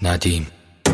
ندیم.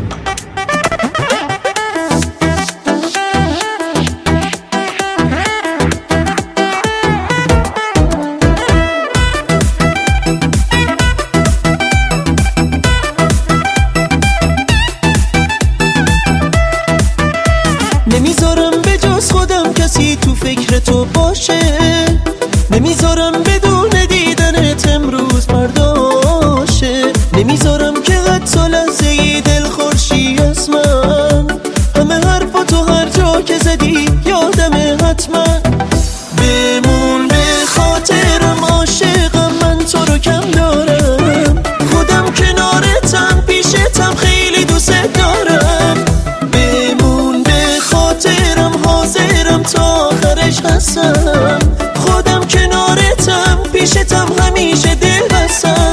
نمیذارم به جز خودم کسی تو فکر تو باشه، نمیذارم بدون دیدنت امروز پرداشه، نمیذارم که حتی لحظه دل خورشی از من، همه حرفاتو هر جا که زدی یادمه حتما. بمون به خاطرم عاشقم، من تو رو کم دارم، خودم کنارتم پیشتم خیلی دوست دارم. بمون به خاطرم حاضرم تا آخرش هستم، خودم کنارتم پیشتم همیشه دل بستم.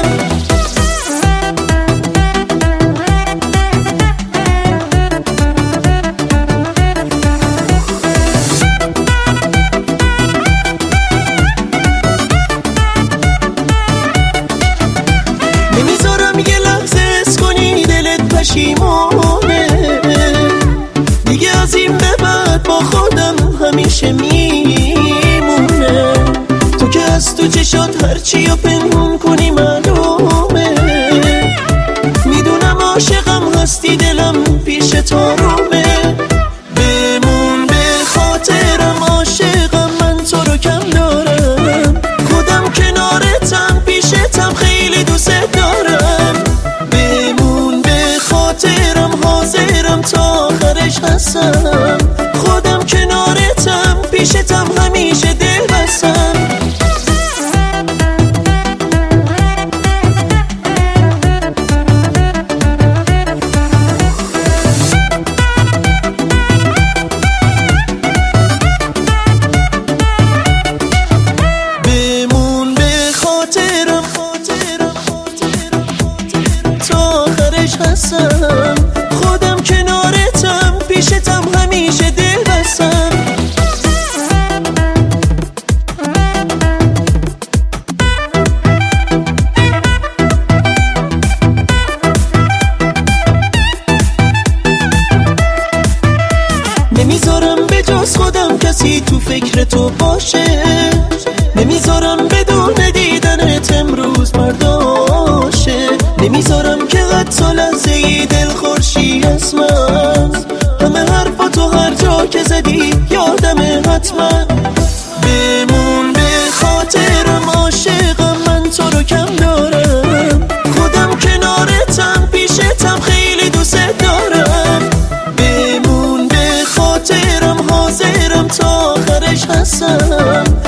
نمیذارم یه لحظه حس کنی دلت پشیمونه، دیگه از این به بعد با خودم همیشه میمونه. تو که از تو چشات هرچی رو پنهون کنی معلومه، میدونم عاشقم هستی دلم پیش تو آرومه. بمون به خاطرم عاشقم، من تو رو کم دارم، خودم کنارتم پیشتم خیلی دوست دارم. بمون به خاطرم حاضرم تا آخرش هستم، خودم کنارتم پیشتم همیشه دل بستم. بمون به خاطرم تا آخرش هستم، خودم کنارتم پیشتم همیشه دل بستم. نمیذارم به جز خودم کسی تو فکر تو باشه، نمیذارم بدون دیدنت امروز پرداشه، نمیذارم که حتی لحظه دل خورشی از من، همه حرفاتو هر جا که زدی یادمه حتما. بمون به خاطرم عاشقم، من تو رو کم دارم، خودم کنارتم پیشتم خیلی دوست دارم. بمون به خاطرم حاضرم تا آخرش هستم،